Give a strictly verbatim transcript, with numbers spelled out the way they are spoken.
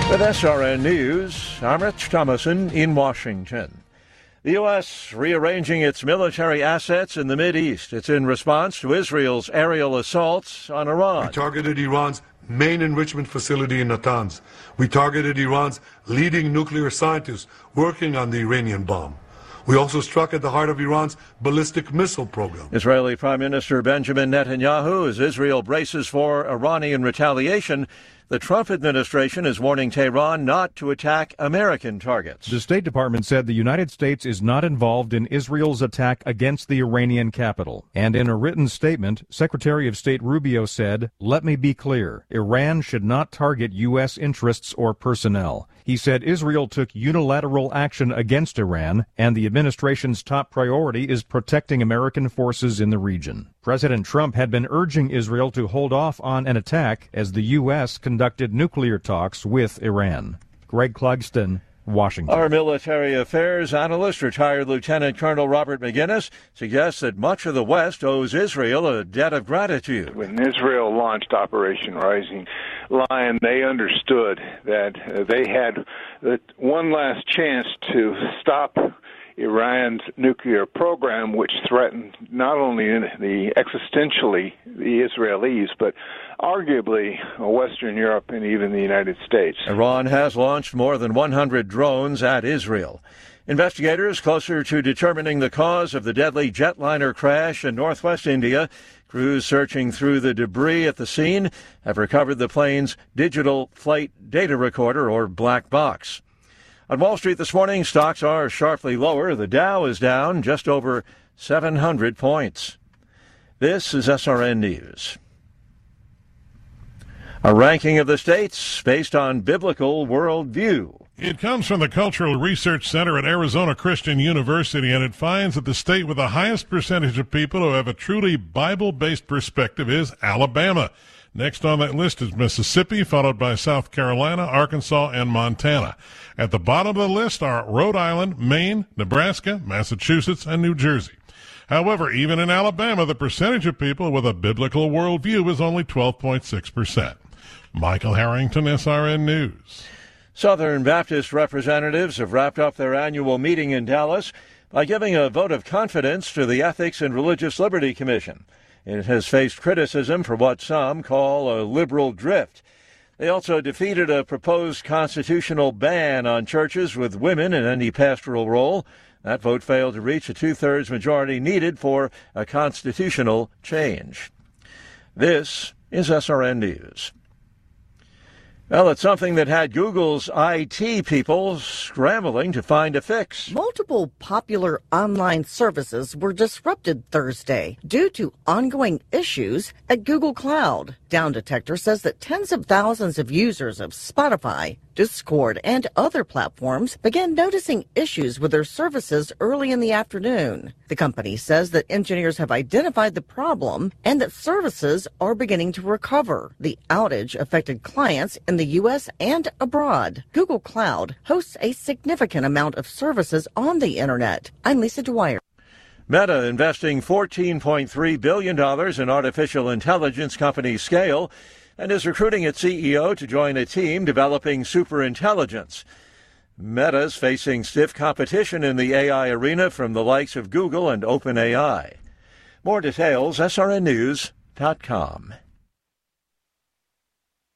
With S R N News, I'm Rich Thomason in Washington. The U S rearranging its military assets in the Mideast. It's in response to Israel's aerial assaults on Iran. We targeted Iran's main enrichment facility in Natanz. We targeted Iran's leading nuclear scientists working on the Iranian bomb. We also struck at the heart of Iran's ballistic missile program. Israeli Prime Minister Benjamin Netanyahu, as Israel braces for Iranian retaliation, the Trump administration is warning Tehran not to attack American targets. The State Department said the United States is not involved in Israel's attack against the Iranian capital. And in a written statement, Secretary of State Rubio said, "Let me be clear. Iran should not target U S interests or personnel." He said Israel took unilateral action against Iran, and the administration's top priority is protecting American forces in the region. President Trump had been urging Israel to hold off on an attack as the U S conducted nuclear talks with Iran. Greg Clugston, Washington. Our military affairs analyst, retired Lieutenant Colonel Robert McGinnis, suggests that much of the West owes Israel a debt of gratitude. When Israel launched Operation Rising Lion, they understood that uh, they had uh, one last chance to stop Iran's nuclear program, which threatened not only the existentially the Israelis, but arguably Western Europe and even the United States. Iran has launched more than one hundred drones at Israel. Investigators closer to determining the cause of the deadly jetliner crash in northwest India. Crews searching through the debris at the scene have recovered the plane's digital flight data recorder, or black box. On Wall Street this morning, stocks are sharply lower. The Dow is down just over seven hundred points. This is S R N News. A ranking of the states based on biblical worldview. It comes from the Cultural Research Center at Arizona Christian University, and it finds that the state with the highest percentage of people who have a truly Bible-based perspective is Alabama. Next on that list is Mississippi, followed by South Carolina, Arkansas, and Montana. At the bottom of the list are Rhode Island, Maine, Nebraska, Massachusetts, and New Jersey. However, even in Alabama, the percentage of people with a biblical worldview is only twelve point six percent. Michael Harrington, S R N News. Southern Baptist representatives have wrapped up their annual meeting in Dallas by giving a vote of confidence to the Ethics and Religious Liberty Commission. It has faced criticism for what some call a liberal drift. They also defeated a proposed constitutional ban on churches with women in any pastoral role. That vote failed to reach a two-thirds majority needed for a constitutional change. This is S R N News. Well, it's something that had Google's I T people scrambling to find a fix. Multiple popular online services were disrupted Thursday due to ongoing issues at Google Cloud. Down Detector says that tens of thousands of users of Spotify, Discord, and other platforms began noticing issues with their services early in the afternoon. The company says that engineers have identified the problem and that services are beginning to recover. The outage affected clients in the U S and abroad. Google Cloud hosts a significant amount of services on the internet. I'm Lisa Dwyer. Meta investing fourteen point three billion dollars in artificial intelligence company Scale and is recruiting its C E O to join a team developing superintelligence. Meta's facing stiff competition in the A I arena from the likes of Google and OpenAI. More details, S R N news dot com.